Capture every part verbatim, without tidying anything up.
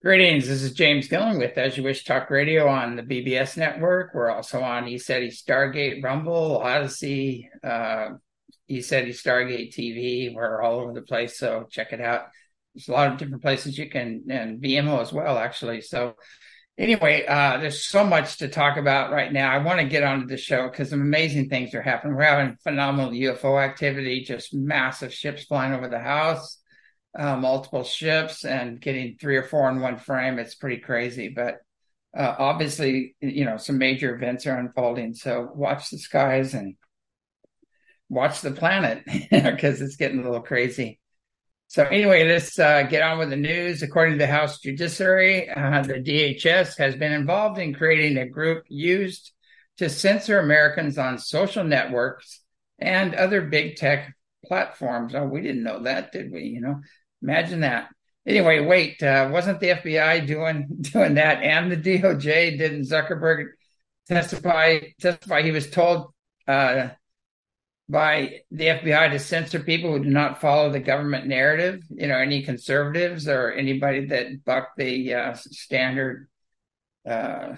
Greetings. This is James Gillen with As You Wish Talk Radio on the B B S network. We're also on ECETI Stargate, Rumble, Odyssey, uh, ECETI Stargate T V. We're all over the place, so check it out. There's a lot of different places you can, and V M O as well, actually. So anyway, uh, there's so much to talk about right now. I want to get onto the show because some amazing things are happening. We're having phenomenal U F O activity, just massive ships flying over the house. Uh, multiple ships and getting three or four in one frame. It's pretty crazy, but uh, obviously, you know, some major events are unfolding. So watch the skies and watch the planet because it's getting a little crazy. So anyway, let's uh, get on with the news. According to the House Judiciary, uh, the D H S has been involved in creating a group used to censor Americans on social networks and other big tech platforms. Oh, we didn't know that, did we? You know, imagine that. Anyway, wait, uh, wasn't the F B I doing doing that, and the D O J? Didn't Zuckerberg testify testify he was told uh, by the F B I to censor people who do not follow the government narrative? You know, any conservatives or anybody that buck the uh, standard, uh,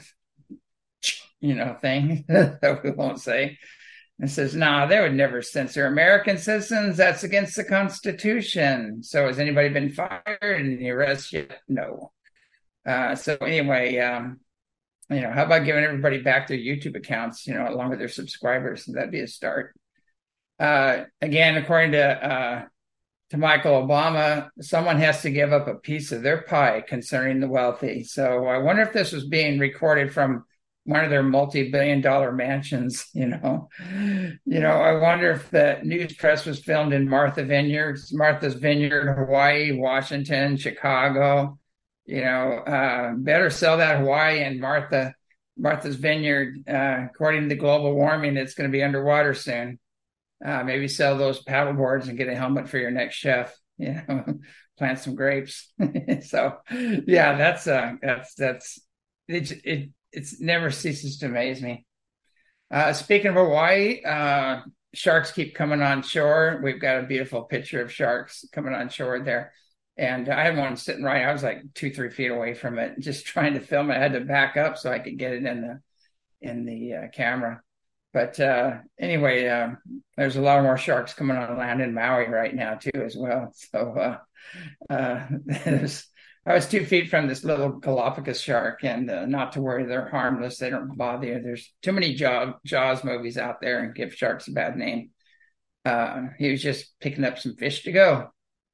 you know, thing that we won't say. And says, no, nah, they would never censor American citizens. That's against the Constitution. So has anybody been fired and the arrest yet? No. Uh, so anyway, um, you know, how about giving everybody back their YouTube accounts, you know, along with their subscribers? That'd be a start. Uh, again, according to uh, to Michael Obama, someone has to give up a piece of their pie concerning the wealthy. So I wonder if this was being recorded from one of their multi-billion dollar mansions, you know. You know, I wonder if the news press was filmed in Martha Vineyard, Martha's Vineyard, Hawaii, Washington, Chicago. You know, uh, better sell that Hawaii and Martha, Martha's Vineyard. Uh, according to global warming, it's going to be underwater soon. Uh, maybe sell those paddle boards and get a helmet for your next chef. You know, plant some grapes. So, yeah, that's uh, that's that's it. it It never ceases to amaze me. Uh, speaking of Hawaii, uh, sharks keep coming on shore. We've got a beautiful picture of sharks coming on shore there. And I had one sitting right, I was like two, three feet away from it, just trying to film it. I had to back up so I could get it in the in the uh, camera. But uh, anyway, uh, there's a lot more sharks coming on land in Maui right now, too, as well. So uh, uh, there's I was two feet from this little Galapagos shark, and uh, not to worry, they're harmless. They don't bother you. There's too many Jaws, Jaws movies out there and give sharks a bad name. Uh, he was just picking up some fish to go.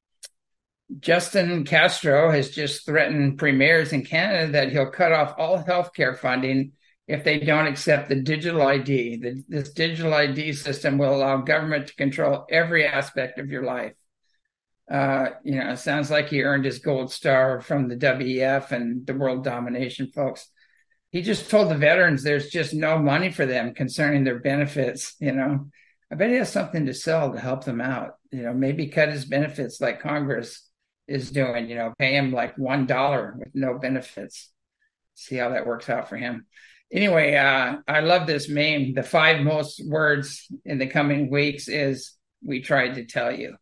Justin Castro has just threatened premiers in Canada that he'll cut off all healthcare funding if they don't accept the digital I D. The, this digital I D system will allow government to control every aspect of your life. Uh, you know, it sounds like he earned his gold star from the W E F and the world domination folks. He just told the veterans there's just no money for them concerning their benefits. You know, I bet he has something to sell to help them out. You know, maybe cut his benefits like Congress is doing, you know, pay him like one dollar with no benefits. See how that works out for him. Anyway, uh, I love this meme. The five most words in the coming weeks is, "We tried to tell you."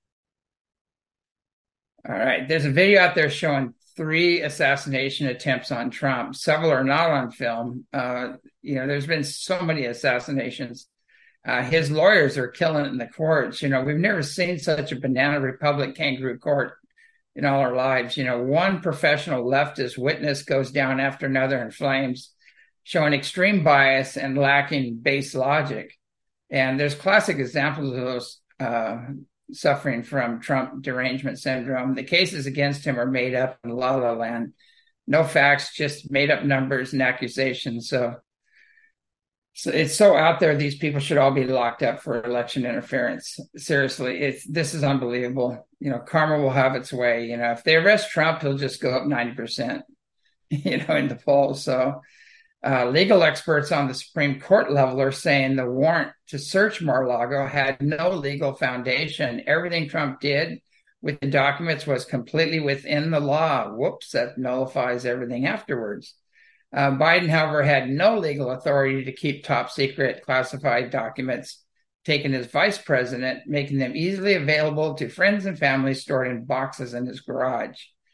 All right. There's a video out there showing three assassination attempts on Trump. Several are not on film. Uh, you know, there's been so many assassinations. Uh, his lawyers are killing it in the courts. You know, we've never seen such a banana republic kangaroo court in all our lives. You know, one professional leftist witness goes down after another in flames, showing extreme bias and lacking base logic. And there's classic examples of those uh, suffering from Trump derangement syndrome. The cases against him are made up in la la land. No facts, just made up numbers and accusations. So, so it's so out there. These people should all be locked up for election interference. Seriously, it's this is unbelievable. You know, karma will have its way. You know, if they arrest Trump, he'll just go up ninety percent, you know, in the polls. So Uh, legal experts on the Supreme Court level are saying the warrant to search Mar-a-Lago had no legal foundation. Everything Trump did with the documents was completely within the law. Whoops, that nullifies everything afterwards. Uh, Biden, however, had no legal authority to keep top secret classified documents taken as vice president, making them easily available to friends and family stored in boxes in his garage.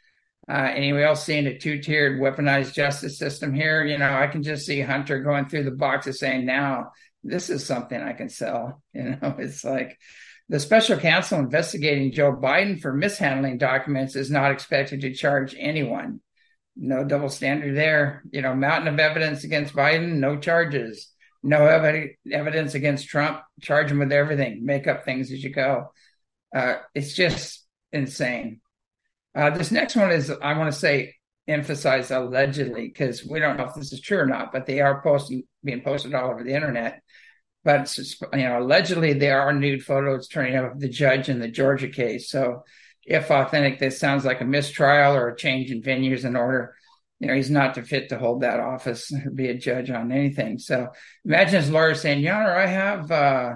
Uh, anyone else seeing a two-tiered weaponized justice system here? You know, I can just see Hunter going through the boxes saying, now this is something I can sell. You know, it's like the special counsel investigating Joe Biden for mishandling documents is not expected to charge anyone. No double standard there. You know, mountain of evidence against Biden, no charges. No ev- evidence against Trump, charge him with everything. Make up things as you go. Uh, it's just insane. Uh, this next one is, I want to say, emphasize allegedly, because we don't know if this is true or not, but they are posting, being posted all over the internet. But, you know, allegedly there are nude photos turning up of the judge in the Georgia case. So if authentic, this sounds like a mistrial or a change in venues and order. You know, he's not fit to hold that office or be a judge on anything. So imagine his lawyer saying, Your Honor, I have... Uh,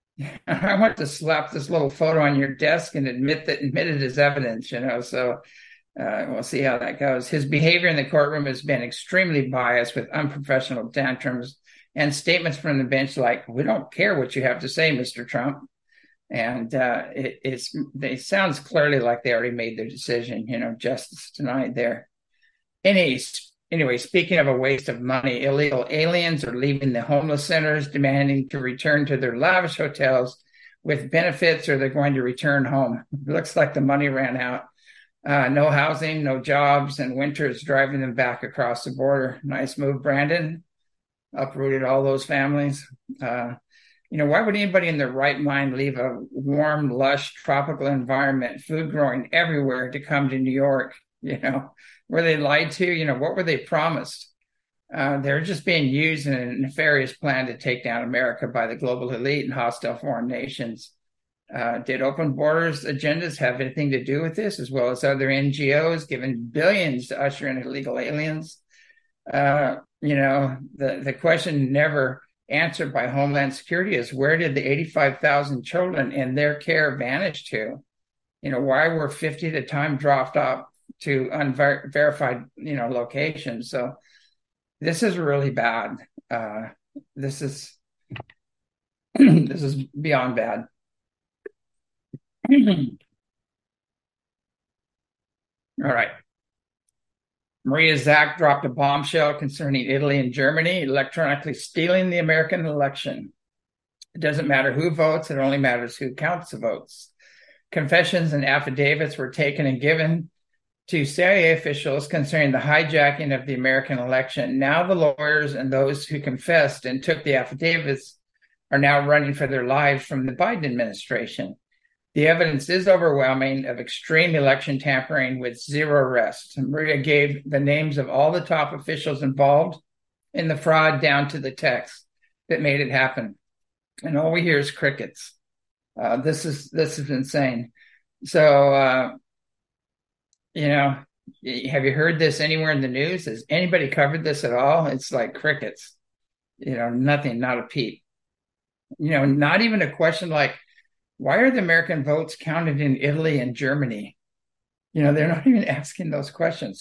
I want to slap this little photo on your desk and admit that admit it as evidence, you know. So uh, we'll see how that goes. His behavior in the courtroom has been extremely biased with unprofessional tantrums and statements from the bench like, we don't care what you have to say, Mister Trump. And uh, it it's, it sounds clearly like they already made their decision, you know, justice denied there. Any Anyway, speaking of a waste of money, illegal aliens are leaving the homeless centers, demanding to return to their lavish hotels with benefits, or they're going to return home. It looks like the money ran out. Uh, no housing, no jobs, and winter is driving them back across the border. Nice move, Brandon. Uprooted all those families. Uh, you know, why would anybody in their right mind leave a warm, lush, tropical environment, food growing everywhere, to come to New York? You know, were they lied to? You know, what were they promised? Uh, they're just being used in a nefarious plan to take down America by the global elite and hostile foreign nations. Uh, did open borders agendas have anything to do with this, as well as other N G Os giving billions to usher in illegal aliens? Uh, you know, the, the question never answered by Homeland Security is, where did the eighty-five thousand children in their care vanish to? You know, why were fifty at a time dropped off to unverified, you know, locations? So this is really bad. Uh, this is this is beyond bad. All right. Maria Zack dropped a bombshell concerning Italy and Germany electronically stealing the American election. It doesn't matter who votes, it only matters who counts the votes. Confessions and affidavits were taken and given to C I A officials concerning the hijacking of the American election. Now the lawyers and those who confessed and took the affidavits are now running for their lives from the Biden administration. The evidence is overwhelming of extreme election tampering with zero arrests. Maria gave the names of all the top officials involved in the fraud down to the text that made it happen. And all we hear is crickets. Uh, this is this is insane. So, uh, you know, have you heard this anywhere in the news? Has anybody covered this at all? It's like crickets. You know, nothing, not a peep. You know, not even a question like, why are the American votes counted in Italy and Germany? You know, they're not even asking those questions.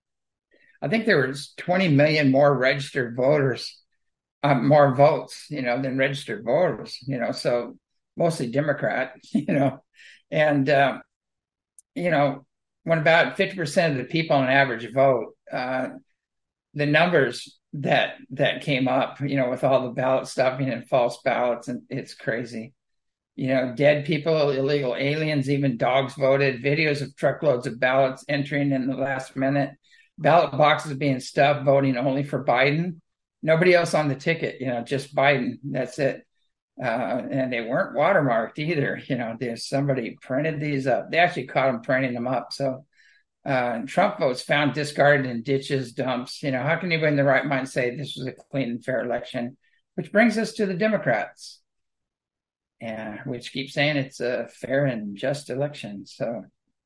I think there was twenty million more registered voters, uh, more votes, you know, than registered voters, you know, so mostly Democrat, you know, and, uh, you know, when about fifty percent of the people on average vote, uh, the numbers that that came up, you know, with all the ballot stuffing and false ballots, and it's crazy. You know, dead people, illegal aliens, even dogs voted, videos of truckloads of ballots entering in the last minute, ballot boxes being stuffed, voting only for Biden. Nobody else on the ticket, you know, just Biden. That's it. Uh, and they weren't watermarked either. You know, there's somebody printed these up. They actually caught them printing them up. So uh, Trump votes found discarded in ditches, dumps. You know, how can anybody in the right mind say this was a clean and fair election? Which brings us to the Democrats. Yeah, which keep saying it's a fair and just election. So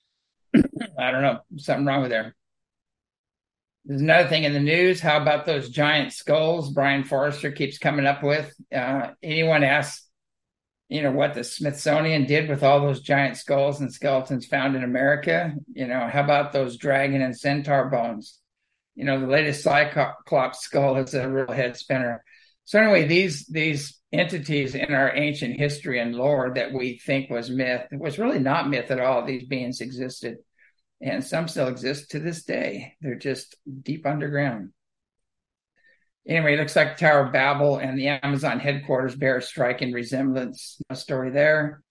I don't know, something wrong with there. There's another thing in the news. How about those giant skulls Brian Forrester keeps coming up with? Uh, anyone asks, you know, what the Smithsonian did with all those giant skulls and skeletons found in America? You know, how about those dragon and centaur bones? You know, the latest Cyclops skull is a real head spinner. So anyway, these these entities in our ancient history and lore that we think was myth, it was really not myth at all. These beings existed. And some still exist to this day. They're just deep underground. Anyway, it looks like Tower of Babel and the Amazon headquarters bear a striking resemblance. No story there.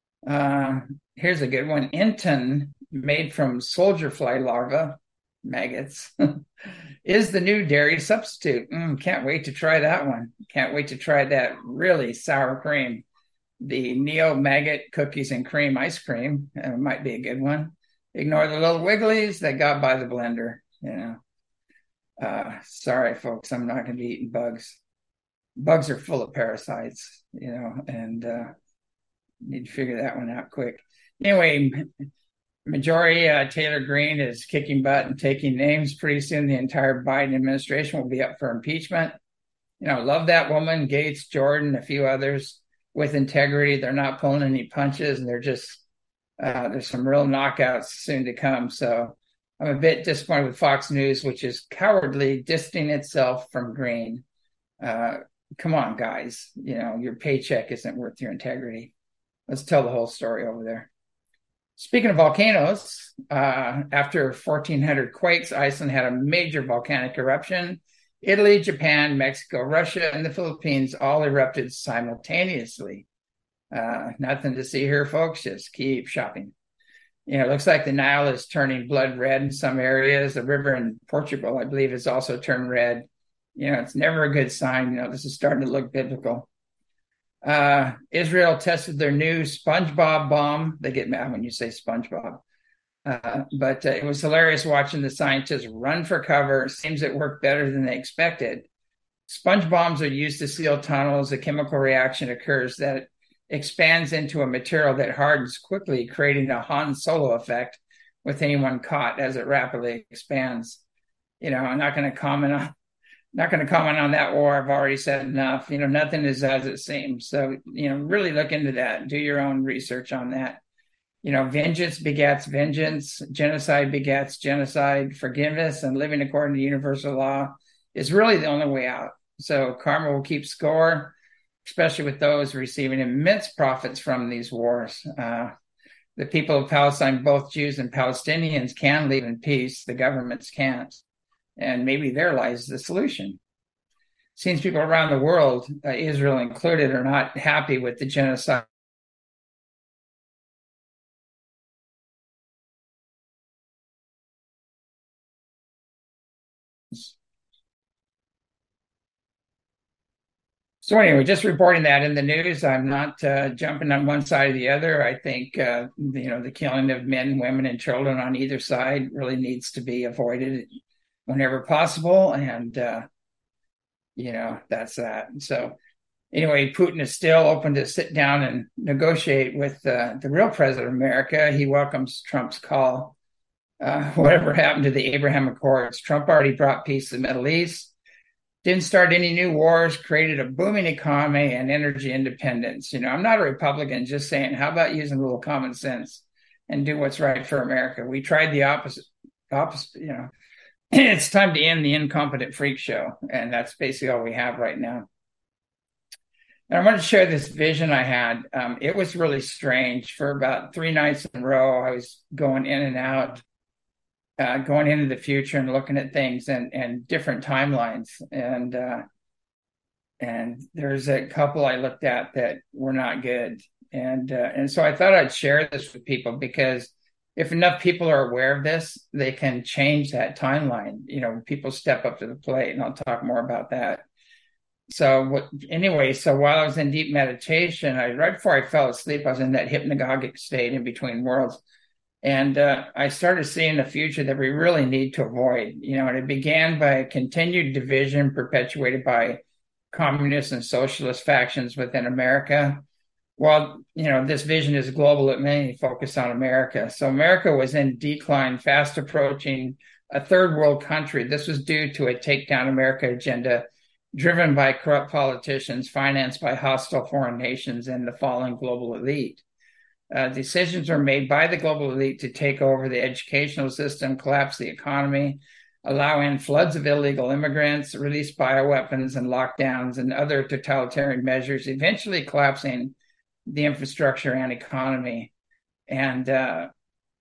Uh, here's a good one. Enton, made from soldier fly larvae, maggots, is the new dairy substitute. Mm, can't wait to try that one. Can't wait to try that really sour cream. The Neo Maggot cookies and cream ice cream uh, might be a good one. Ignore the little wigglies that got by the blender, you know. Uh, sorry, folks, I'm not going to be eating bugs. Bugs are full of parasites, you know, and uh, need to figure that one out quick. Anyway, Majority uh, Taylor Greene is kicking butt and taking names. Pretty soon, the entire Biden administration will be up for impeachment. You know, love that woman, Gates, Jordan, a few others with integrity. They're not pulling any punches, and they're just uh, there's some real knockouts soon to come. So I'm a bit disappointed with Fox News, which is cowardly distancing itself from Greene. Uh, come on, guys. You know, your paycheck isn't worth your integrity. Let's tell the whole story over there. Speaking of volcanoes, uh, after fourteen hundred quakes, Iceland had a major volcanic eruption. Italy, Japan, Mexico, Russia, and the Philippines all erupted simultaneously. Uh, nothing to see here, folks. Just keep shopping. You know, it looks like the Nile is turning blood red in some areas. The river in Portugal, I believe, has also turned red. You know, it's never a good sign. You know, this is starting to look biblical. Uh, Israel tested their new SpongeBob bomb. They get mad when you say SpongeBob. Uh, but uh, it was hilarious watching the scientists run for cover. It seems it worked better than they expected. Sponge bombs are used to seal tunnels. A chemical reaction occurs that expands into a material that hardens quickly, creating a Han Solo effect with anyone caught as it rapidly expands. You know, I'm not going to comment on not going to comment on that war. I've already said enough. You know, nothing is as it seems. So, you know, really look into that. Do your own research on that. You know, vengeance begets vengeance. Genocide begets genocide. Forgiveness and living according to universal law is really the only way out. So karma will keep score, especially with those receiving immense profits from these wars. Uh, the people of Palestine, both Jews and Palestinians, can live in peace. The governments can't. And maybe there lies the solution. Seems people around the world, uh, Israel included, are not happy with the genocide. So anyway, just reporting that in the news. I'm not uh, jumping on one side or the other. I think, uh, you know, the killing of men, women, and children on either side really needs to be avoided whenever possible. And, uh, you know, that's that. So anyway, Putin is still open to sit down and negotiate with uh, the real president of America. He welcomes Trump's call. Uh, whatever happened to the Abraham Accords? Trump already brought peace to the Middle East, didn't start any new wars, created a booming economy and energy independence. You know, I'm not a Republican, just saying, how about using a little common sense and do what's right for America? We tried the opposite, opposite, you know. It's time to end the incompetent freak show. And that's basically all we have right now. And I want to share this vision I had. Um, it was really strange. For about three nights in a row, I was going in and out, uh, going into the future and looking at things and, and different timelines. And, uh, and there's a couple I looked at that were not good. And, uh, and so I thought I'd share this with people, because if enough people are aware of this, they can change that timeline. You know, people step up to the plate, and I'll talk more about that. So what, anyway, so while I was in deep meditation, I right before I fell asleep, I was in that hypnagogic state in between worlds. And uh, I started seeing a future that we really need to avoid. You know, and it began by a continued division perpetuated by communist and socialist factions within America. While, you know, this vision is global, it mainly focused on America. So America was in decline, fast approaching a third world country. This was due to a takedown America agenda driven by corrupt politicians, financed by hostile foreign nations and the fallen global elite. Uh, decisions were made by the global elite to take over the educational system, collapse the economy, allow in floods of illegal immigrants, release bioweapons and lockdowns and other totalitarian measures, eventually collapsing the infrastructure and economy. And, uh,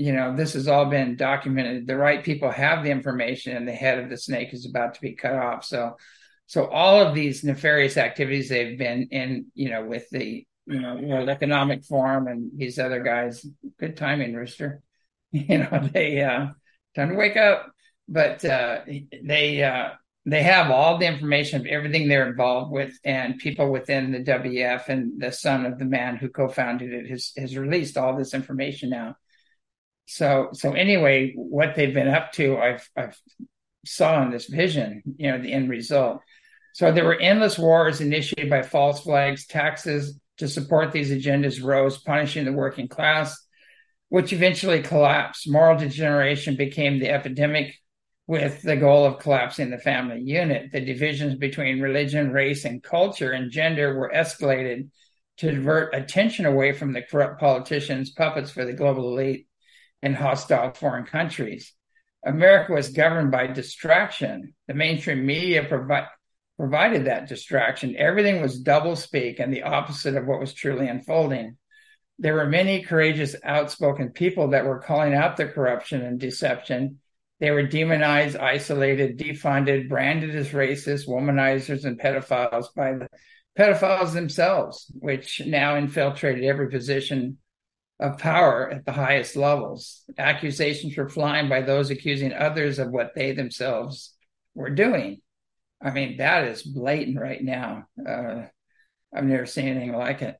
you know, this has all been documented. The right people have the information, and the head of the snake is about to be cut off. So, so all of these nefarious activities they've been in, you know, with the, you know, World Economic Forum and these other guys. Good timing, Rooster. You know, they uh, time to wake up. But uh, they uh, they have all the information of everything they're involved with, and people within the W F and the son of the man who co-founded it has has released all this information now. So, so anyway, what they've been up to, I've, I've saw in this vision, you know, the end result. So there were endless wars initiated by false flags. Taxes to support these agendas rose, punishing the working class, which eventually collapsed. Moral degeneration became the epidemic, with the goal of collapsing the family unit. The divisions between religion, race, and culture and gender were escalated to divert attention away from the corrupt politicians, puppets for the global elite, in hostile foreign countries. America was governed by distraction. The mainstream media provi- provided that distraction. Everything was doublespeak and the opposite of what was truly unfolding. There were many courageous, outspoken people that were calling out the corruption and deception. They were demonized, isolated, defunded, branded as racists, womanizers, and pedophiles by the pedophiles themselves, which now infiltrated every position of power at the highest levels. Accusations were flying by those accusing others of what they themselves were doing. I mean, that is blatant right now. Uh, I've never seen anything like it.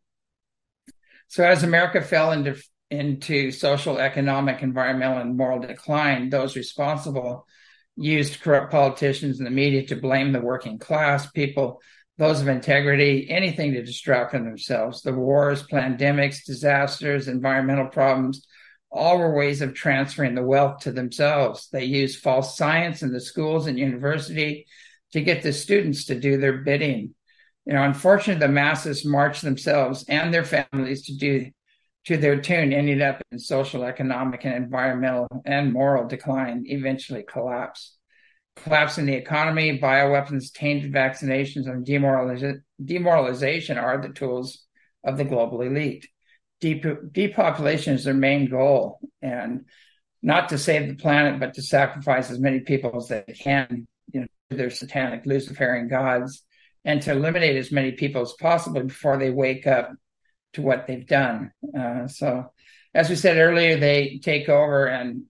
So as America fell into, into social, economic, environmental, and moral decline, those responsible used corrupt politicians and the media to blame the working class, people, those of integrity, anything to distract from themselves. The wars, pandemics, disasters, environmental problems, all were ways of transferring the wealth to themselves. They used false science in the schools and university to get the students to do their bidding. You know, unfortunately, the masses marched themselves and their families to do to their tune, ending up in social, economic, and environmental and moral decline, eventually collapse. Collapse in the economy, bioweapons, tainted vaccinations, and demoraliza- demoralization are the tools of the global elite. Dep- depopulation is their main goal, and not to save the planet, but to sacrifice as many people as they can, you know, to their satanic Luciferian gods, and to eliminate as many people as possible before they wake up to what they've done. Uh, so, as we said earlier, they take over and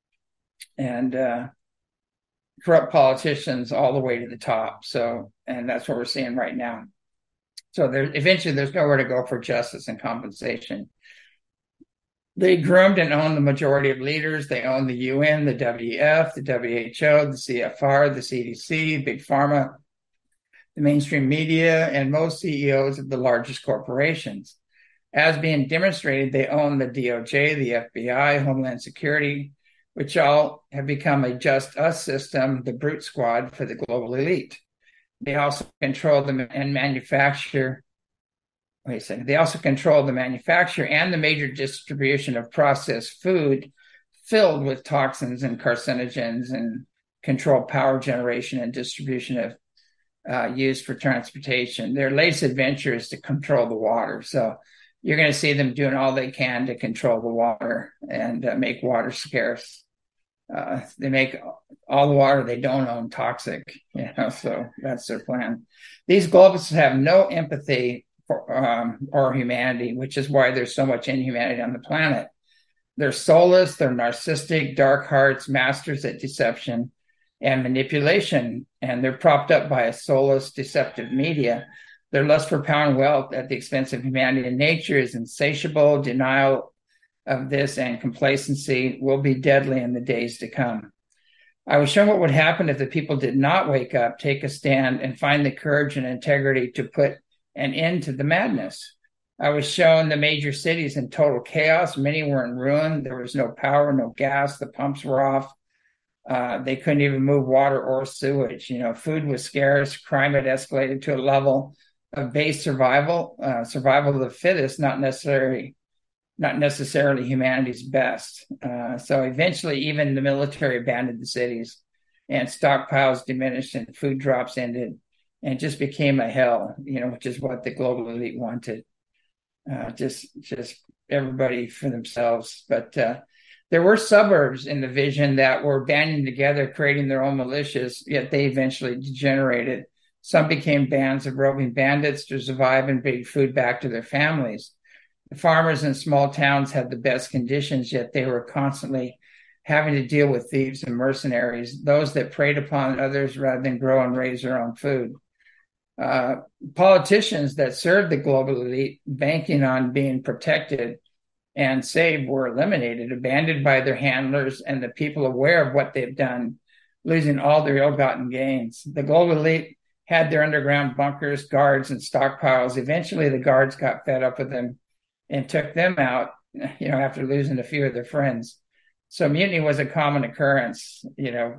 and uh, corrupt politicians all the way to the top. So, and that's what we're seeing right now. So there, eventually there's nowhere to go for justice and compensation. They groomed and owned the majority of leaders. They own the U N, the W F, the W H O, the C F R, the C D C, Big Pharma, the mainstream media, and most C E Os of the largest corporations. As being demonstrated, they own the D O J, the F B I, Homeland Security, which all have become a just us system, the brute squad for the global elite. They also control the and manufacture, wait a second, they also control the manufacture and the major distribution of processed food filled with toxins and carcinogens, and control power generation and distribution of uh, used for transportation. Their latest adventure is to control the water. So you're going to see them doing all they can to control the water and uh, make water scarce. Uh, they make all the water they don't own toxic, you know, so that's their plan. These globalists have no empathy for, um, or humanity, which is why there's so much inhumanity on the planet. They're soulless, they're narcissistic, dark hearts, masters at deception and manipulation, and they're propped up by a soulless, deceptive media. Their lust for power and wealth at the expense of humanity and nature is insatiable. Denial of this and complacency will be deadly in the days to come. I was shown what would happen if the people did not wake up, take a stand, and find the courage and integrity to put an end to the madness. I was shown the major cities in total chaos. Many were in ruin. There was no power, no gas. The pumps were off. Uh, they couldn't even move water or sewage. You know, food was scarce. Crime had escalated to a level of base survival, uh, survival of the fittest, not necessarily not necessarily humanity's best. Uh, so eventually, even the military abandoned the cities, and stockpiles diminished, and food drops ended, and it just became a hell. You know, which is what the global elite wanted. Uh, just, just everybody for themselves. But uh, There were suburbs in the vision that were banding together, creating their own militias, yet they eventually degenerated. Some became bands of roving bandits to survive and bring food back to their families. The farmers in small towns had the best conditions, yet they were constantly having to deal with thieves and mercenaries, those that preyed upon others rather than grow and raise their own food. Uh, politicians that served the global elite, banking on being protected and saved, were eliminated, abandoned by their handlers and the people aware of what they've done, losing all their ill-gotten gains. The global elite had their underground bunkers, guards, and stockpiles. Eventually, the guards got fed up with them and took them out, you know, after losing a few of their friends. So mutiny was a common occurrence. You know,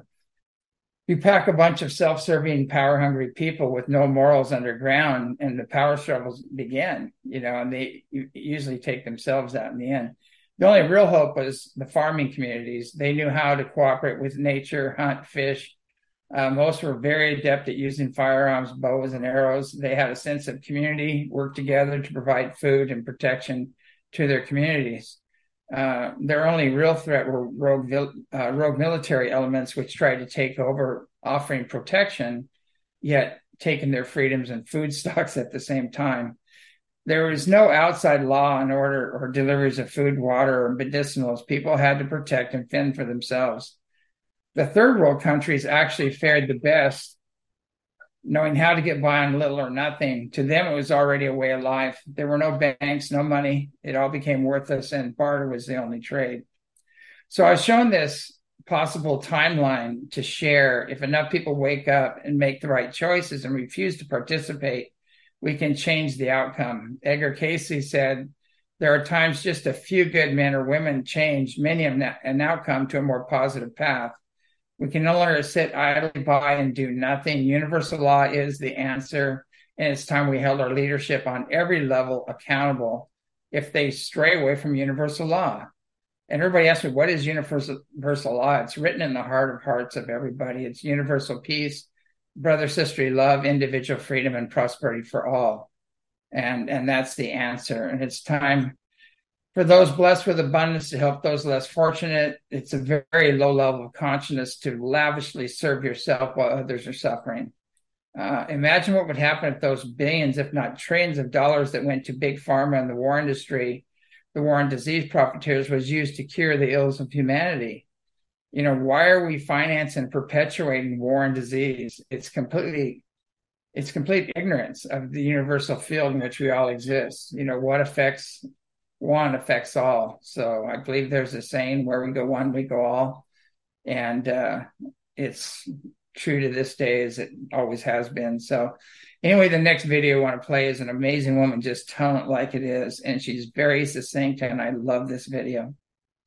you pack a bunch of self-serving, power-hungry people with no morals underground, and the power struggles begin, you know, and they usually take themselves out in the end. The only real hope was the farming communities. They knew how to cooperate with nature, hunt, fish. Uh, most were very adept at using firearms, bows, and arrows. They had a sense of community, worked together to provide food and protection to their communities. Uh, their only real threat were rogue, uh, rogue military elements, which tried to take over, offering protection, yet taking their freedoms and food stocks at the same time. There was no outside law and order or deliveries of food, water, or medicinals. People had to protect and fend for themselves. The third world countries actually fared the best, knowing how to get by on little or nothing. To them, it was already a way of life. There were no banks, no money. It all became worthless, and barter was the only trade. So I was shown this possible timeline to share. If enough people wake up and make the right choices and refuse to participate, we can change the outcome. Edgar Cayce said, there are times just a few good men or women change many of an outcome to a more positive path. We can no longer sit idly by and do nothing. Universal law is the answer, and it's time we held our leadership on every level accountable if they stray away from universal law. And everybody asks me, what is universal, universal law? It's written in the heart of hearts of everybody. It's universal peace, brother, sisterly love, individual freedom, and prosperity for all. And, and that's the answer. And it's time for those blessed with abundance to help those less fortunate. It's a very low level of consciousness to lavishly serve yourself while others are suffering. Uh, imagine what would happen if those billions, if not trillions of dollars that went to big pharma and the war industry, the war and disease profiteers, was used to cure the ills of humanity. You know, why are we financing and perpetuating war and disease? It's completely, it's complete ignorance of the universal field in which we all exist. You know, what affects one affects all. So I believe there's a saying, where we go one, we go all. And uh, it's true to this day as it always has been. So anyway, the next video I want to play is an amazing woman just telling it like it is. And she's very succinct, and I love this video.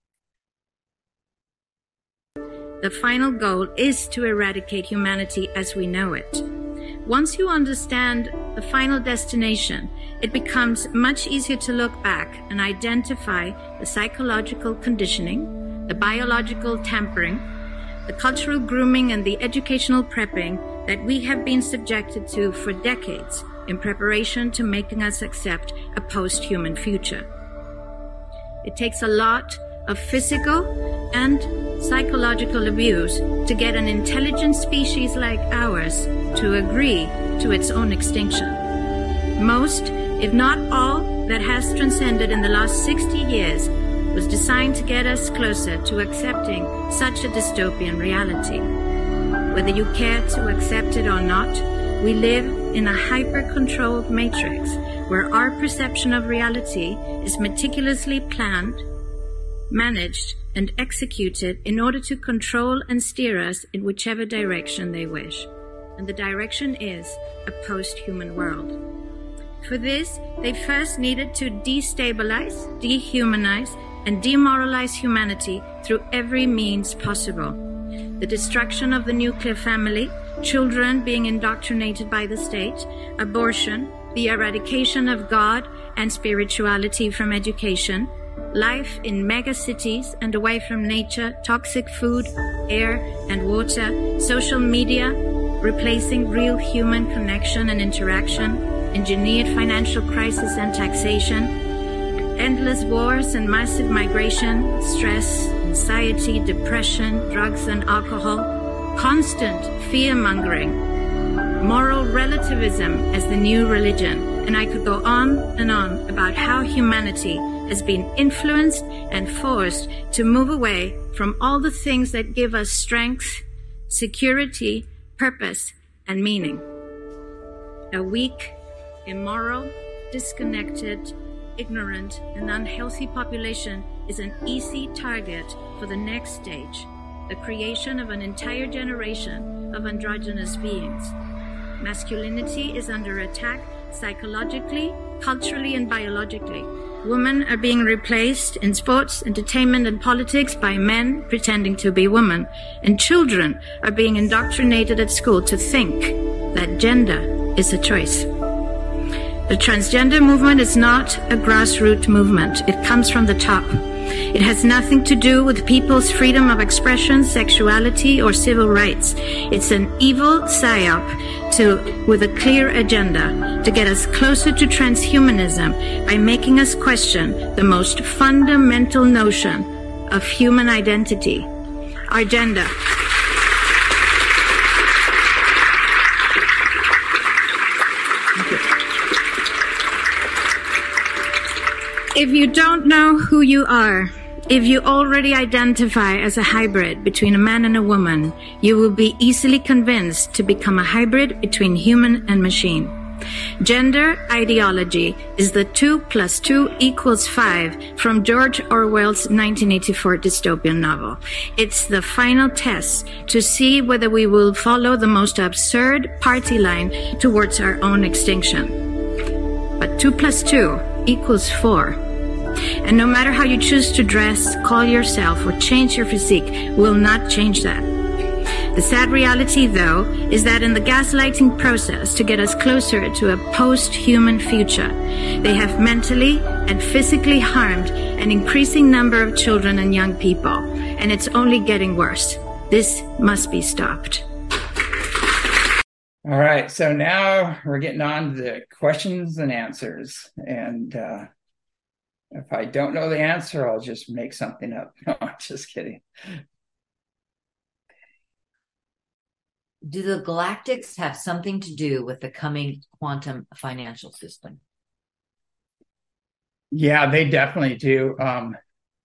The final goal is to eradicate humanity as we know it. Once you understand the final destination, it becomes much easier to look back and identify the psychological conditioning, the biological tampering, the cultural grooming, and the educational prepping that we have been subjected to for decades in preparation to making us accept a post-human future. It takes a lot of physical and psychological abuse to get an intelligent species like ours to agree to its own extinction. Most, if not all, that has transcended in the last sixty years was designed to get us closer to accepting such a dystopian reality. Whether you care to accept it or not, we live in a hyper-controlled matrix where our perception of reality is meticulously planned, managed, and executed in order to control and steer us in whichever direction they wish. And the direction is a post-human world. For this, they first needed to destabilize, dehumanize, and demoralize humanity through every means possible. The destruction of the nuclear family, children being indoctrinated by the state, abortion, the eradication of God and spirituality from education, life in megacities and away from nature, toxic food, air and water, social media, replacing real human connection and interaction, engineered financial crisis and taxation, Endless wars and massive migration, stress, anxiety, depression, drugs and alcohol, constant fear-mongering, moral relativism as the new religion, and I could go on and on about how humanity has been influenced and forced to move away from all the things that give us strength, security, purpose, and meaning. A weak, immoral, disconnected, ignorant, and unhealthy population is an easy target for the next stage, the creation of an entire generation of androgynous beings. Masculinity is under attack psychologically, culturally, and biologically. Women are being replaced in sports, entertainment, and politics by men pretending to be women, and children are being indoctrinated at school to think that gender is a choice. The transgender movement is not a grassroots movement. It comes from the top. It has nothing to do with people's freedom of expression, sexuality, or civil rights. It's an evil psyop to, with a clear agenda to get us closer to transhumanism by making us question the most fundamental notion of human identity, our gender. If you don't know who you are, if you already identify as a hybrid between a man and a woman, you will be easily convinced to become a hybrid between human and machine. Gender ideology is the two plus two equals five from George Orwell's nineteen eighty-four dystopian novel. It's the final test to see whether we will follow the most absurd party line towards our own extinction. But two plus two equals four. And no matter how you choose to dress, call yourself, or change your physique, will not change that. The sad reality, though, is that in the gaslighting process to get us closer to a post-human future, they have mentally and physically harmed an increasing number of children and young people, and it's only getting worse. This must be stopped. All right, so now we're getting on to the questions and answers. And uh, if I don't know the answer, I'll just make something up. No, I'm just kidding. Do the galactics have something to do with the coming quantum financial system? Yeah, they definitely do. Um,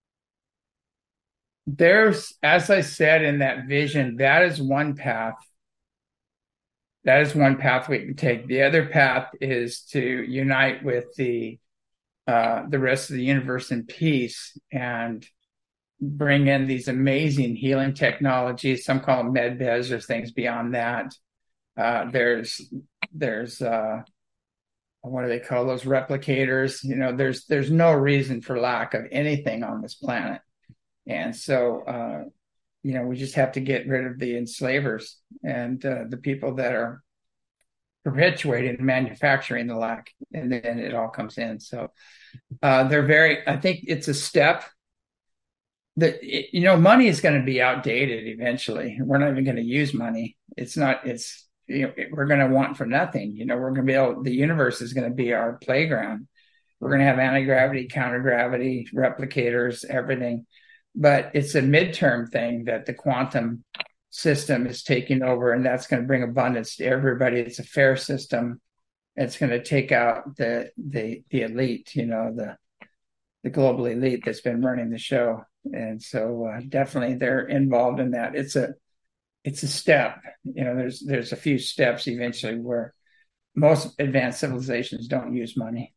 there's, as I said in that vision, that is one path. That is one path we can take. The other path is to unite with the uh, the rest of the universe in peace and bring in these amazing healing technologies. Some call them med-beds or things beyond that. Uh, there's there's uh, what do they call those replicators? You know, there's there's no reason for lack of anything on this planet, and so uh, you know we just have to get rid of the enslavers and uh, the people that are perpetuating and manufacturing the lack, and then it all comes in. So uh, they're very. I think it's a step. That, you know, money is going to be outdated eventually. We're not even going to use money. It's not, it's, you know, we're going to want for nothing. You know, we're going to be able, the universe is going to be our playground. We're going to have anti-gravity, counter-gravity, replicators, everything. But it's a midterm thing that the quantum system is taking over, and that's going to bring abundance to everybody. It's a fair system. It's going to take out the, the, the elite, you know, the, the global elite that's been running the show. And so uh, definitely they're involved in that. It's a, it's a step, you know, there's, there's a few steps eventually where most advanced civilizations don't use money.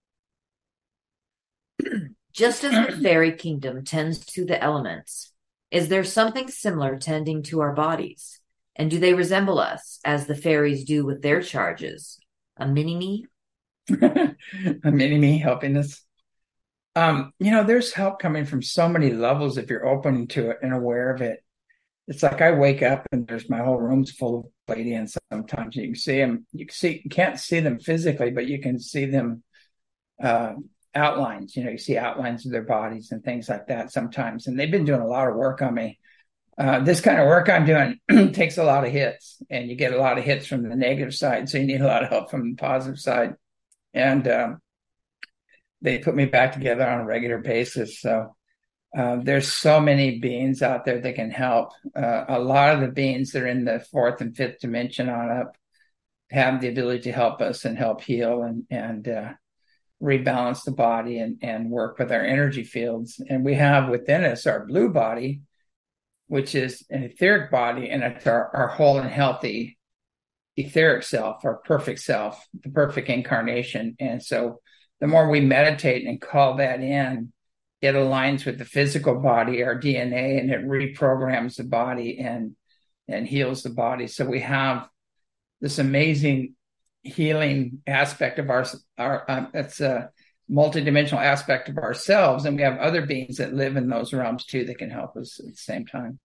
Just as the fairy kingdom tends to the elements, is there something similar tending to our bodies? And do they resemble us as the fairies do with their charges? A mini-me? A mini-me helping us. Um, you know, there's help coming from so many levels if you're open to it and aware of it. It's like I wake up and there's my whole room's full of Pleiadians. Sometimes you can see them. You can see, you can't see them physically, but you can see them uh, outlines. You know, you see outlines of their bodies and things like that sometimes. And they've been doing a lot of work on me. Uh, this kind of work I'm doing takes a lot of hits, and you get a lot of hits from the negative side. So you need a lot of help from the positive side. And um, they put me back together on a regular basis. So uh, there's so many beings out there that can help. Uh, a lot of the beings that are in the fourth and fifth dimension on up have the ability to help us and help heal and and uh, rebalance the body and and work with our energy fields. And we have within us our blue body, which is an etheric body, and it's our, our whole and healthy etheric self, our perfect self, the perfect incarnation. And so the more we meditate and call that in, it aligns with the physical body, our D N A, and it reprograms the body and and heals the body. So we have this amazing healing aspect of our, our um, it's a multidimensional aspect of ourselves. And we have other beings that live in those realms too that can help us at the same time.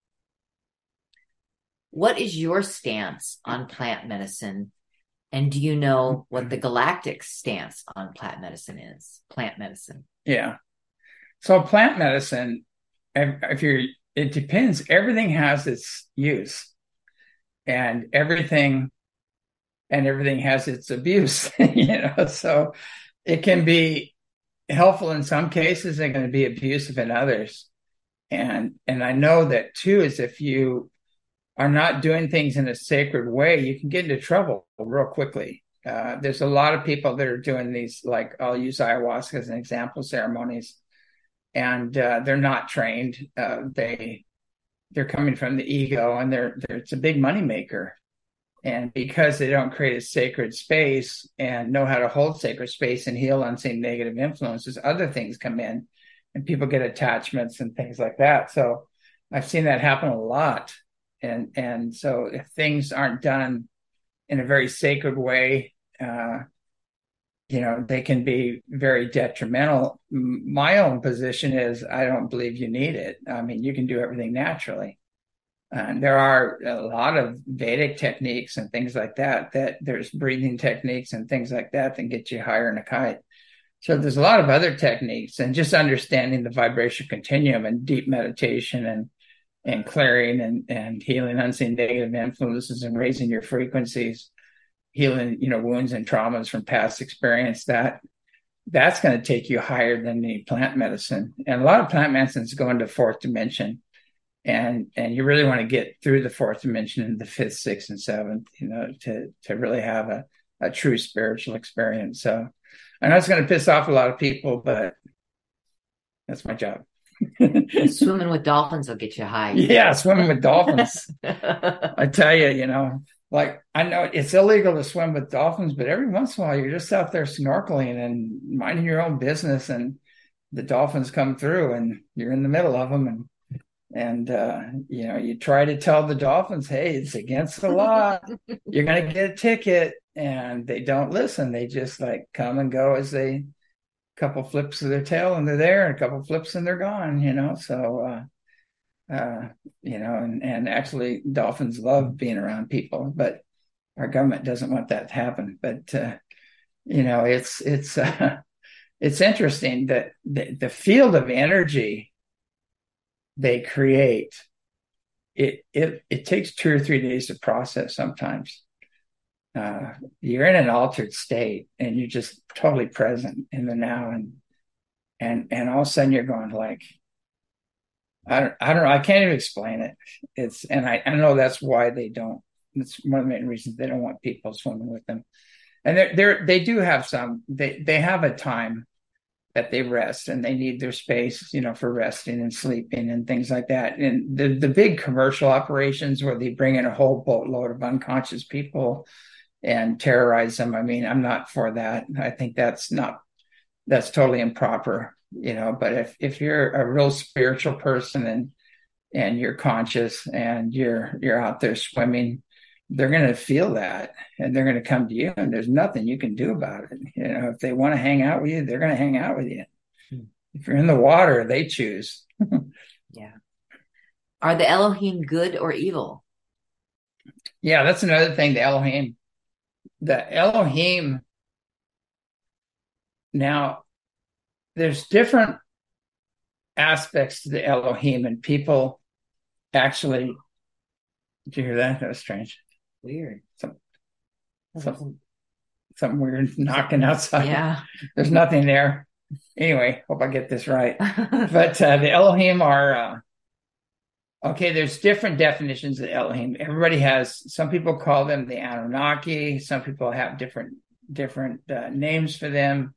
What is your stance on plant medicine? And do you know what the galactic stance on plant medicine is? Plant medicine. Yeah. So plant medicine, if, if you're, it depends. Everything has its use, and everything, and everything has its abuse. You know, so it can be helpful in some cases and going to be abusive in others. And and I know that too is if you are not doing things in a sacred way, you can get into trouble real quickly. Uh, there's a lot of people that are doing these, like I'll use ayahuasca as an example, ceremonies, and uh, they're not trained. Uh, they they're coming from the ego, and they're, they're it's a big moneymaker. And because they don't create a sacred space and know how to hold sacred space and heal unseen negative influences, other things come in, and people get attachments and things like that. So I've seen that happen a lot. And and so if things aren't done in a very sacred way, uh, you know, they can be very detrimental. My own position is I don't believe you need it. I mean, you can do everything naturally. And there are a lot of Vedic techniques and things like that, that there's breathing techniques and things like that that get you higher in a kite. So there's a lot of other techniques, and just understanding the vibration continuum and deep meditation and and clearing and, and healing unseen negative influences and raising your frequencies, healing, you know, wounds and traumas from past experience, that that's going to take you higher than any plant medicine. And a lot of plant medicines go into fourth dimension. And and you really want to get through the fourth dimension in the fifth, sixth, and seventh, you know, to to really have a, a true spiritual experience. So I know it's going to piss off a lot of people, but that's my job. Swimming with dolphins will get you high. Yeah, swimming with dolphins. I tell you, you know, like I know it's illegal to swim with dolphins, but every once in a while you're just out there snorkeling and minding your own business, and the dolphins come through, and you're in the middle of them, and and uh, you know, you try to tell the dolphins, "Hey, it's against the law. You're going to get a ticket," and they don't listen. They just like come and go as they. Couple flips of their tail and they're there, and a couple flips and they're gone, you know. So uh uh you know, and and actually dolphins love being around people, but our government doesn't want that to happen. But uh you know, it's it's uh, it's interesting that the, the field of energy they create, it it it takes two or three days to process sometimes. Uh, you're in an altered state, and you're just totally present in the now, and and and all of a sudden you're going like, I don't, I don't know, I can't even explain it. It's and I, I know that's why they don't. It's one of the main reasons they don't want people swimming with them. And they're they're they do have some. They they have a time that they rest, and they need their space, you know, for resting and sleeping and things like that. And the the big commercial operations where they bring in a whole boatload of unconscious people and terrorize them. I mean, I'm not for that. I think that's not, that's totally improper, you know, but if, if you're a real spiritual person and, and you're conscious and you're, you're out there swimming, they're going to feel that, and they're going to come to you, and there's nothing you can do about it. You know, if they want to hang out with you, they're going to hang out with you. Hmm. If you're in the water, they choose. Yeah. Are the Elohim good or evil? Yeah, that's another thing. The Elohim, the Elohim. Now, there's different aspects to the Elohim, and people actually. Did you hear that? That was strange. Weird. Some, some, something weird knocking outside. Yeah. There's nothing there. Anyway, hope I get this right. But uh, the Elohim are, uh, okay, there's different definitions of Elohim. Everybody has, some people call them the Anunnaki. Some people have different different uh, names for them.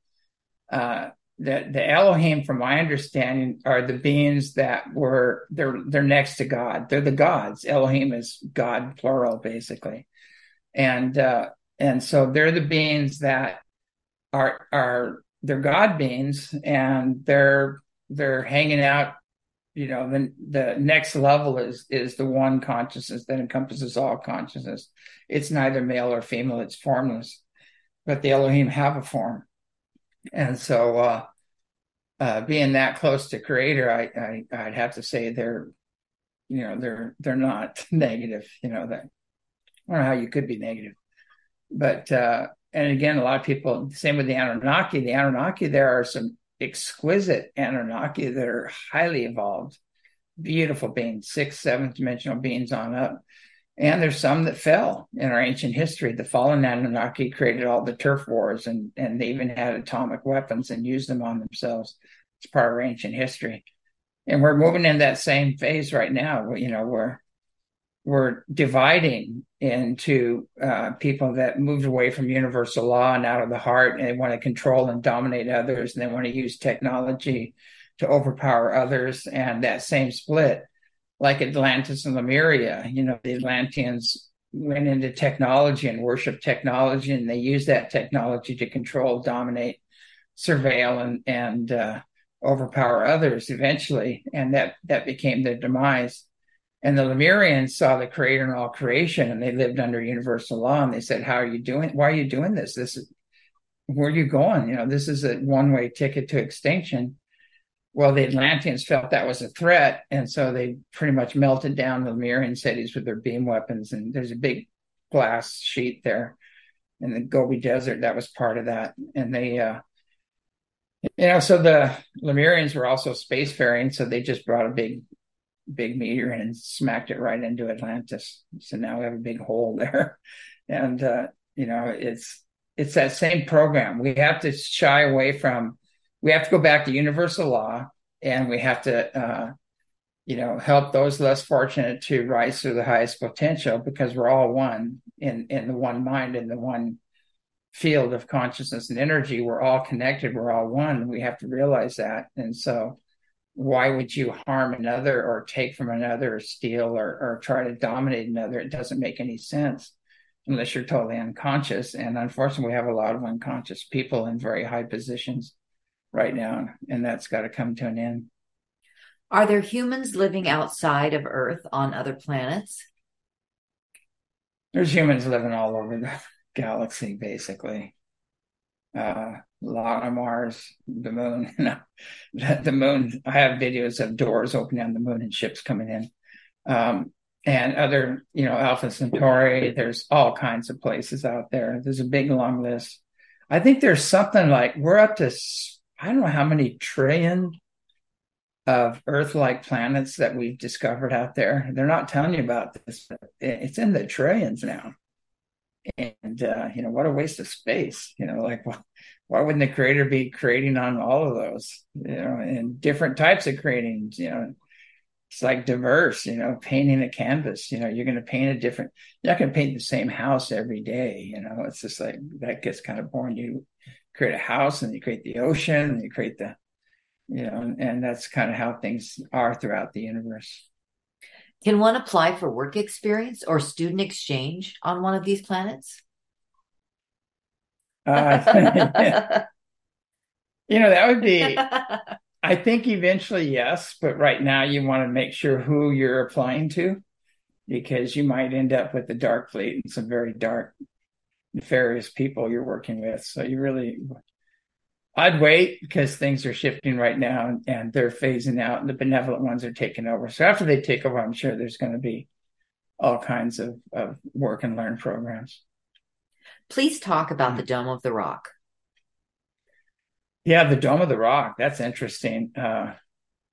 Uh, the, the Elohim, from my understanding, are the beings that were, they're, they're next to God. They're the gods. Elohim is God, plural, basically. And, uh, and so they're the beings that are, are, they're God beings, and they're, they're hanging out. You know, the, the next level is, is the one consciousness that encompasses all consciousness. It's neither male or female. It's formless, but the Elohim have a form. And so, uh, uh, being that close to Creator, I, I, I'd have to say they're, you know, they're, they're not negative, you know, that, I don't know how you could be negative, but, uh, and again, a lot of people, same with the Anunnaki, the Anunnaki, there are some exquisite Anunnaki that are highly evolved, beautiful beings, sixth, seventh dimensional beings on up. And there's some that fell in our ancient history. The fallen Anunnaki created all the turf wars, and, and they even had atomic weapons and used them on themselves. It's part of our ancient history. And we're moving in that same phase right now. You know, we're, we're dividing into uh, people that moved away from universal law and out of the heart, and they want to control and dominate others, and they want to use technology to overpower others. And that same split, like Atlantis and Lemuria, you know, the Atlanteans went into technology and worshiped technology, and they used that technology to control, dominate, surveil, and and uh, overpower others eventually, and that that became their demise. And the Lemurians saw the Creator in all creation, and they lived under universal law, and they said, how are you doing? Why are you doing this? This is, where are you going? You know, this is a one-way ticket to extinction. Well, the Atlanteans felt that was a threat, and so they pretty much melted down the Lemurian cities with their beam weapons. And there's a big glass sheet there in the Gobi Desert that was part of that. And they, uh, you know, so the Lemurians were also spacefaring, so they just brought a big big meteor and smacked it right into Atlantis. So now we have a big hole there. And, uh, you know, it's, it's that same program. We have to shy away from, we have to go back to universal law, and we have to, uh, you know, help those less fortunate to rise to the highest potential, because we're all one in, in the one mind, in the one field of consciousness and energy. We're all connected. We're all one. We have to realize that. And so, why would you harm another or take from another or steal or, or try to dominate another? It doesn't make any sense unless you're totally unconscious. And unfortunately, we have a lot of unconscious people in very high positions right now, and that's got to come to an end. Are there humans living outside of Earth on other planets? There's humans living all over the galaxy, basically. Uh, a lot on Mars, the moon. You know, the, the moon. I have videos of doors opening on the moon and ships coming in, um, and other, you know, Alpha Centauri. There's all kinds of places out there. There's a big long list. I think there's something like we're up to, I don't know how many trillion of Earth-like planets that we've discovered out there. They're not telling you about this, but it's in the trillions now. And, uh, you know, what a waste of space, you know, like, well, why wouldn't the Creator be creating on all of those, you know, and different types of creating, you know, it's like diverse, you know, painting a canvas, you know, you're going to paint a different, you're not going to paint the same house every day. You know, it's just like, that gets kind of boring. You create a house and you create the ocean and you create the, you know, and, and that's kind of how things are throughout the universe. Can one apply for work experience or student exchange on one of these planets? Uh, yeah. You know, that would be, I think eventually, yes, but right now you want to make sure who you're applying to, because you might end up with the dark fleet and some very dark, nefarious people you're working with. So you really, I'd wait, because things are shifting right now, and, and they're phasing out, and the benevolent ones are taking over. So after they take over, I'm sure there's going to be all kinds of, of work and learn programs. Please talk about the Dome of the Rock. Yeah, the Dome of the Rock. That's interesting. Uh,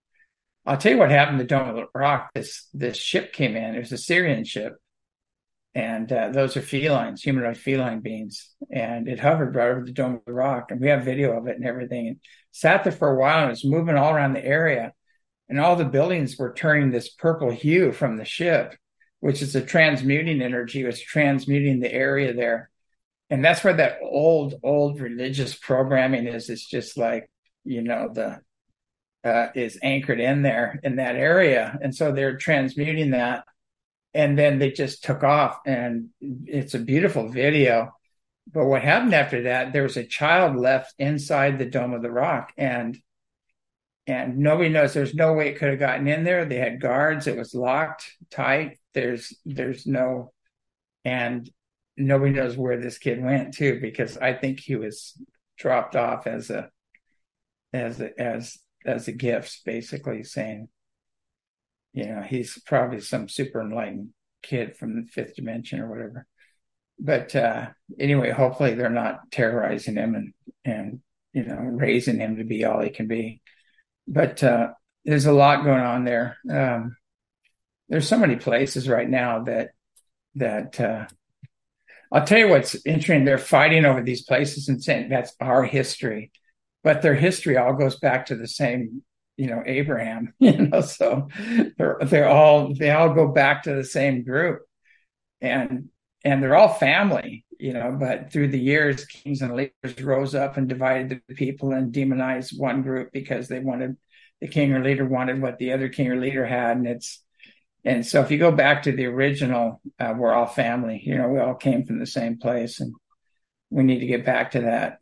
I'll tell you what happened to the Dome of the Rock. This this ship came in. It was a Syrian ship, And uh, those are felines, humanoid feline beings. And it hovered right over the Dome of the Rock. And we have video of it and everything. And sat there for a while, and it was moving all around the area. And all the buildings were turning this purple hue from the ship, which is a transmuting energy. It was transmuting the area there. And that's where that old, old religious programming is. It's just like, you know, the uh, is anchored in there in that area. And so they're transmuting that. And then they just took off, and it's a beautiful video. But what happened after that, there was a child left inside the Dome of the Rock, and and nobody knows. There's no way it could have gotten in there. They had guards. It was locked tight. There's there's no, and nobody knows where this kid went to, because I think he was dropped off as a as a, as as a gift, basically saying, you know, he's probably some super enlightened kid from the fifth dimension or whatever. But uh, anyway, hopefully they're not terrorizing him and, and, you know, raising him to be all he can be. But uh, there's a lot going on there. Um, there's so many places right now that, that uh, I'll tell you what's interesting. They're fighting over these places and saying that's our history, but their history all goes back to the same, you know, Abraham, you know, so they're, they're all, they all go back to the same group, and, and they're all family, you know, but through the years, kings and leaders rose up and divided the people and demonized one group because they wanted, the king or leader wanted what the other king or leader had. And it's, and so if you go back to the original, uh, we're all family, you know, we all came from the same place, and we need to get back to that.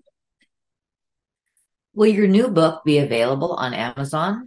Will your new book be available on Amazon?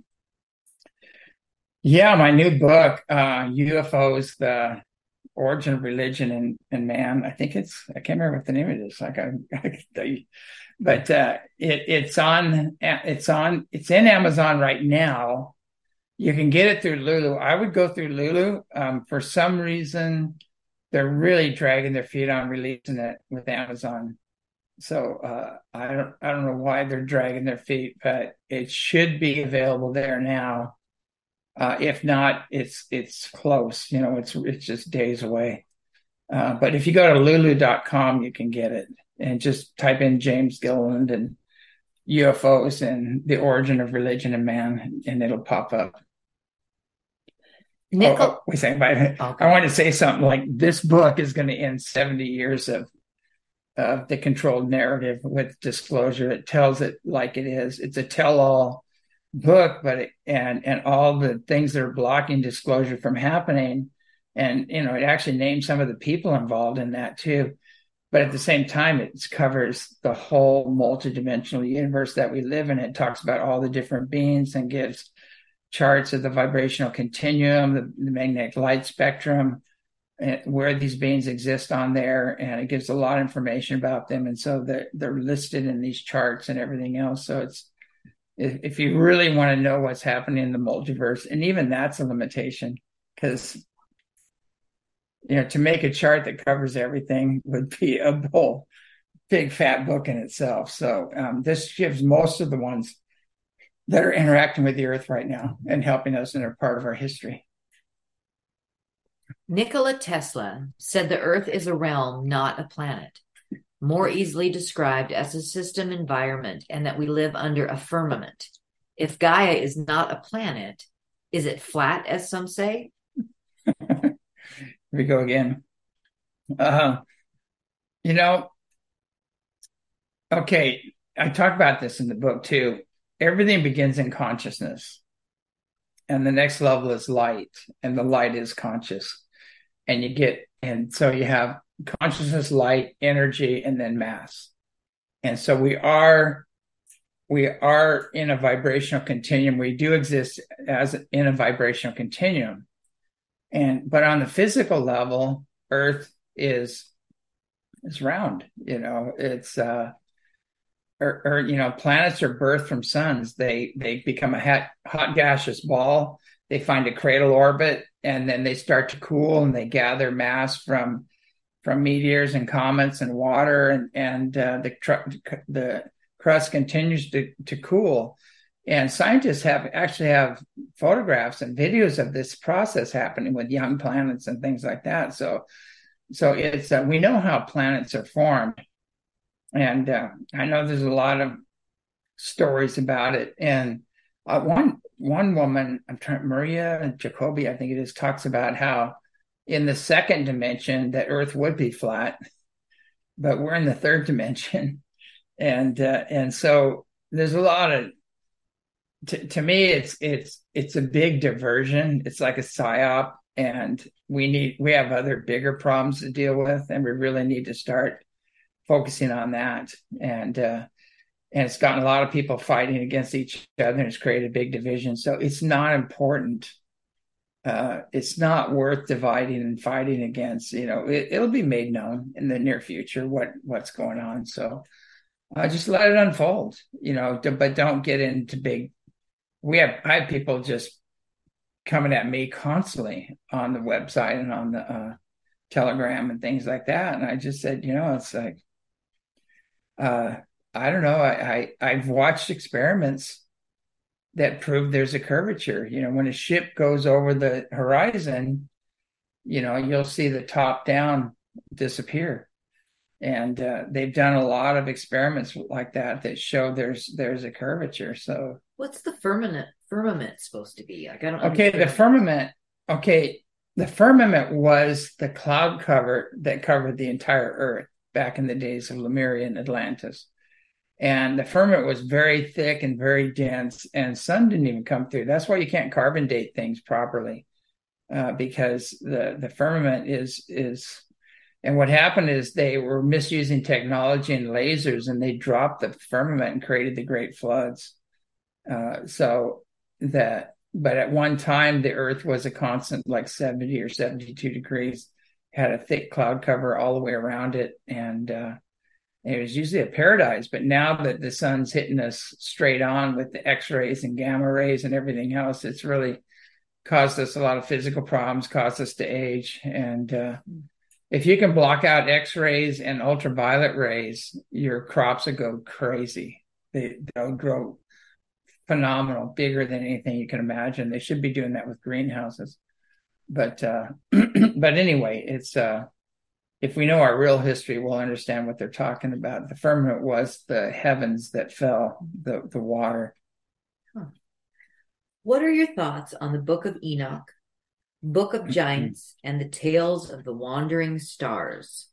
Yeah, my new book, uh, U F Os, the Origin of Religion and, and Man. I think it's, I can't remember what the name of it is. Like I, I can tell you, but uh, it, it's on, it's on, it's in Amazon right now. You can get it through Lulu. I would go through Lulu. Um, for some reason, they're really dragging their feet on releasing it with Amazon. So uh, I don't I don't know why they're dragging their feet, but it should be available there now. Uh, if not, it's it's close. You know, it's it's just days away. Uh, but if you go to lulu dot com, you can get it, and just type in James Gilliland and U F Os and the Origin of Religion and Man, and it'll pop up. Nickel. Oh, oh, wait a second. Okay. I want to say something like this book is going to end seventy years of of the controlled narrative with disclosure. It tells it like it is. It's a tell-all book, but it, and and all the things that are blocking disclosure from happening, and you know, it actually names some of the people involved in that too. But at the same time, it covers the whole multidimensional universe that we live in. It talks about all the different beings and gives charts of the vibrational continuum, the, the magnetic light spectrum, where these beings exist on there, and it gives a lot of information about them, and so they're, they're listed in these charts and everything else. So it's, if, if you really want to know what's happening in the multiverse, and even that's a limitation, because you know, to make a chart that covers everything would be a whole big fat book in itself. So um, this gives most of the ones that are interacting with the earth right now and helping us and are part of our history. Nikola Tesla said the Earth is a realm, not a planet, more easily described as a system environment, and that we live under a firmament. If Gaia is not a planet, is it flat, as some say? Here we go again. Uh, you know, okay, I talk about this in the book too. Everything begins in consciousness, and the next level is light, and the light is conscious. And you get, and so you have consciousness, light, energy, and then mass. And so we are, we are in a vibrational continuum. We do exist as in a vibrational continuum. And, but on the physical level, Earth is, is round, you know, it's, uh, or, or, you know, planets are birthed from suns. They, they become a hot, hot gaseous ball. They find a cradle orbit, and then they start to cool, and they gather mass from from meteors and comets and water, and and uh, the tr- the crust continues to to cool. And scientists have actually have photographs and videos of this process happening with young planets and things like that. So So it's uh, we know how planets are formed, and uh, I know there's a lot of stories about it. And uh, one one woman, I'm trying, Maria Jacobi, I think it is, talks about how in the second dimension that Earth would be flat, but we're in the third dimension, and uh, and so there's a lot of to, to me it's it's it's a big diversion. It's like a psyop, and we need we have other bigger problems to deal with, and we really need to start focusing on that. And uh, and it's gotten a lot of people fighting against each other, and it's created a big division. So it's not important. Uh, it's not worth dividing and fighting against. You know, it, it'll be made known in the near future what what's going on. So uh, just let it unfold. You know, but don't get into big. We have I have people just coming at me constantly on the website and on the uh, Telegram and things like that, and I just said, you know, it's like, uh, I don't know. I, I I've watched experiments that prove there's a curvature. You know, when a ship goes over the horizon, you know, you'll see the top down disappear. And uh, they've done a lot of experiments like that that show there's there's a curvature. So what's the firmament firmament supposed to be? Like, I don't okay, understand. the firmament. Okay, the firmament was the cloud cover that covered the entire Earth back in the days of Lemurian Atlantis. And the firmament was very thick and very dense, and sun didn't even come through. That's why you can't carbon date things properly, uh, because the, the firmament is is. And what happened is they were misusing technology and lasers, and they dropped the firmament and created the Great Floods. Uh, so that, but at one time the Earth was a constant, like seventy or seventy-two degrees, had a thick cloud cover all the way around it, and uh, it was usually a paradise. But now that the sun's hitting us straight on with the X-rays and gamma rays and everything else, it's really caused us a lot of physical problems, caused us to age. And uh, if you can block out X-rays and ultraviolet rays, your crops will go crazy. They, they'll grow phenomenal, bigger than anything you can imagine. They should be doing that with greenhouses. But uh, but anyway, it's uh, if we know our real history, we'll understand what they're talking about. The firmament was the heavens that fell, the, the water. Huh. What are your thoughts on the Book of Enoch, Book of Giants, and the Tales of the Wandering Stars?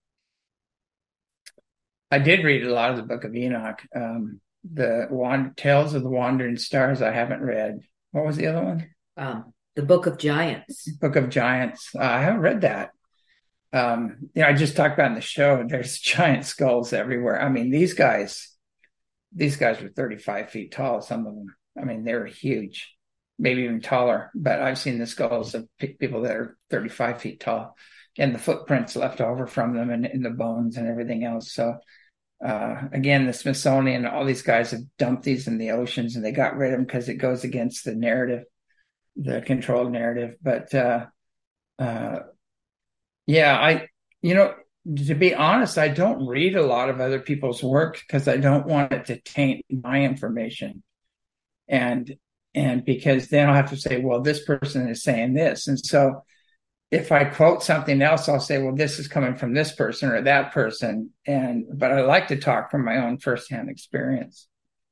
I did read a lot of the Book of Enoch. Um, the Wand- Tales of the Wandering Stars I haven't read. What was the other one? Um, the Book of Giants. Book of Giants. Uh, I haven't read that. Um, you know, I just talked about in the show, there's giant skulls everywhere. I mean, these guys, these guys were thirty-five feet tall, some of them. I mean, they were huge, maybe even taller. But I've seen the skulls of p- people that are thirty-five feet tall, and the footprints left over from them, and in the bones and everything else. So, uh, again, the Smithsonian, all these guys have dumped these in the oceans, and they got rid of them because it goes against the narrative, the controlled narrative. But uh, uh, yeah, I, you know, to be honest, I don't read a lot of other people's work because I don't want it to taint my information. And, and because then I'll have to say, well, this person is saying this. And so if I quote something else, I'll say, well, this is coming from this person or that person. And, but I like to talk from my own firsthand experience.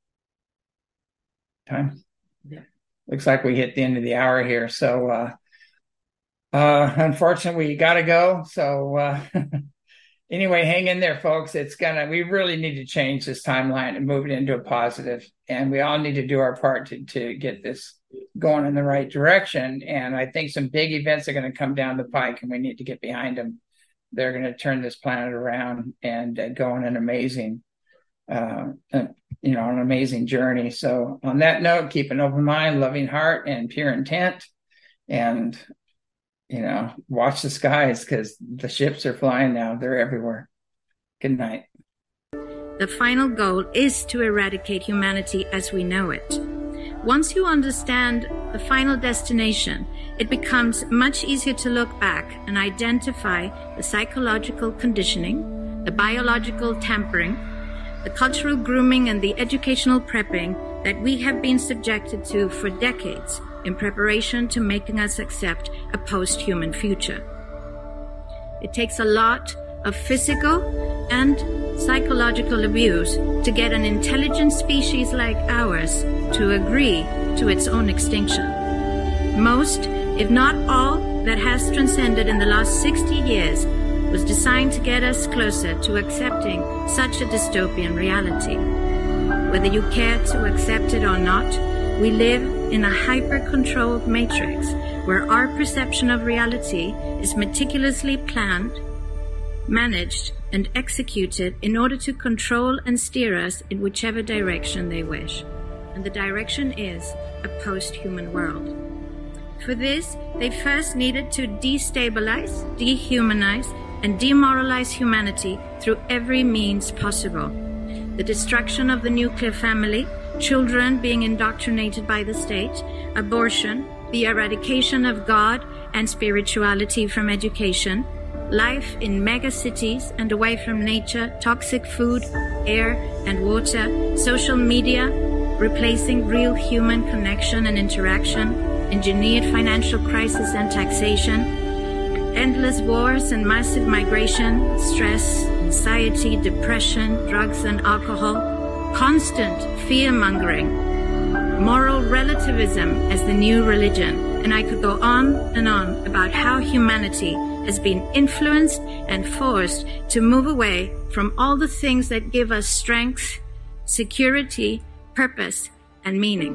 Time. Yeah. Looks like we hit the end of the hour here. So, uh, uh, unfortunately, we got to go. So, uh, anyway, hang in there, folks. It's gonna, we really need to change this timeline and move it into a positive. And we all need to do our part to, to get this going in the right direction. And I think some big events are going to come down the pike, and we need to get behind them. They're going to turn this planet around and uh, go on an amazing, uh, uh, you know, an amazing journey. So on that note, keep an open mind, loving heart, and pure intent. And you know, watch the skies because the ships are flying now. They're everywhere. Good night. The final goal is to eradicate humanity as we know it. Once you understand the final destination, it becomes much easier to look back and identify the psychological conditioning, the biological tampering, the cultural grooming, and the educational prepping that we have been subjected to for decades in preparation to making us accept a post-human future. It takes a lot of physical and psychological abuse to get an intelligent species like ours to agree to its own extinction. Most, if not all, that has transcended in the last sixty years was designed to get us closer to accepting such a dystopian reality. Whether you care to accept it or not, we live in a hyper-controlled matrix where our perception of reality is meticulously planned, managed, and executed in order to control and steer us in whichever direction they wish. And the direction is a post-human world. For this, they first needed to destabilize, dehumanize, and demoralize humanity through every means possible. The destruction of the nuclear family, children being indoctrinated by the state, abortion, the eradication of God and spirituality from education, life in megacities and away from nature, toxic food, air and water, social media, replacing real human connection and interaction, engineered financial crisis and taxation, endless wars and massive migration, stress, anxiety, depression, drugs and alcohol, constant fear-mongering, moral relativism as the new religion, and I could go on and on about how humanity has been influenced and forced to move away from all the things that give us strength, security, purpose, and meaning.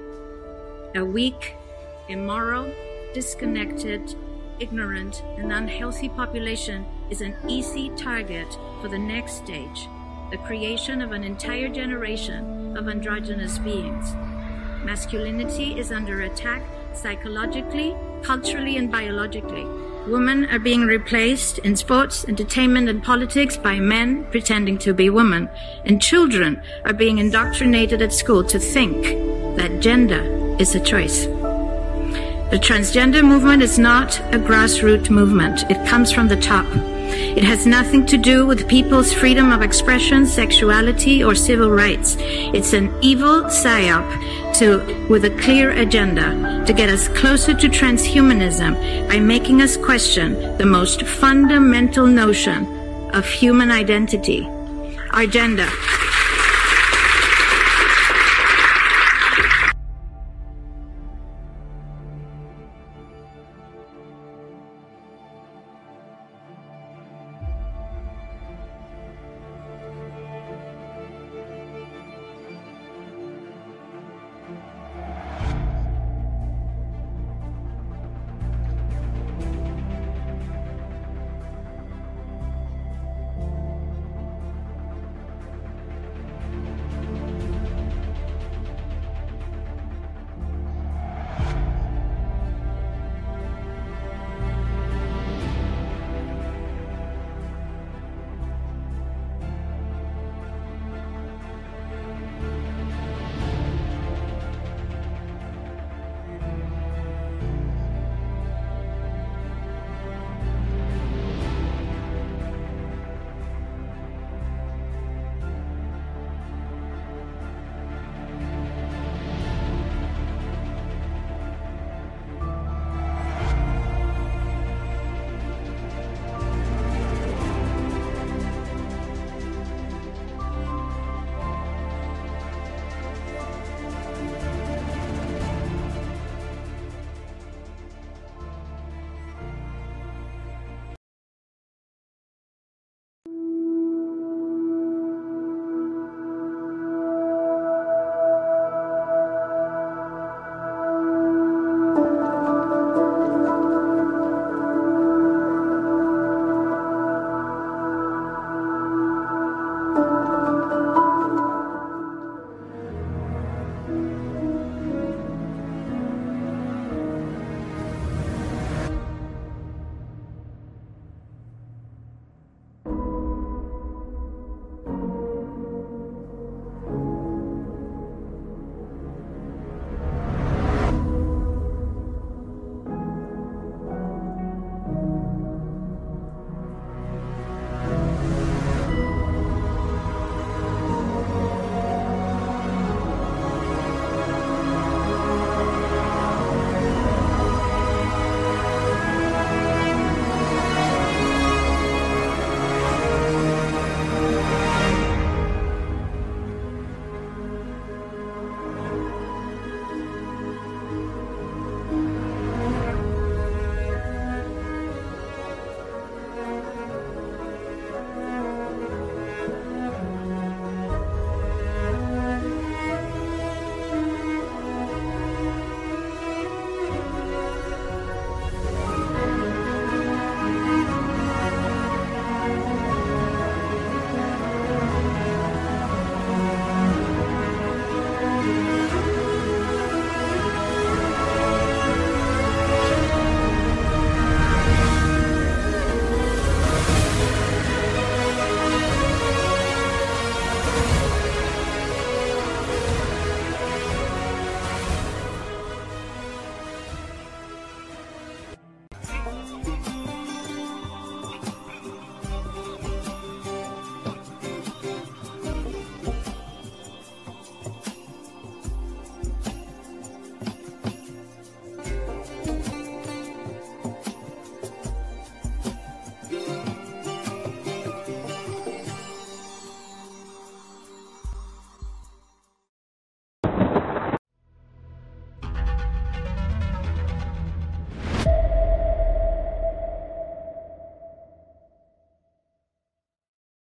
A weak, immoral, disconnected, ignorant, and unhealthy population is an easy target for the next stage, the creation of an entire generation of androgynous beings. Masculinity is under attack psychologically, culturally, and biologically. Women are being replaced in sports, entertainment, and politics by men pretending to be women, and children are being indoctrinated at school to think that gender is a choice. The transgender movement is not a grassroots movement. It comes from the top. It has nothing to do with people's freedom of expression, sexuality, or civil rights. It's an evil psyop to, with a clear agenda to get us closer to transhumanism by making us question the most fundamental notion of human identity, our gender.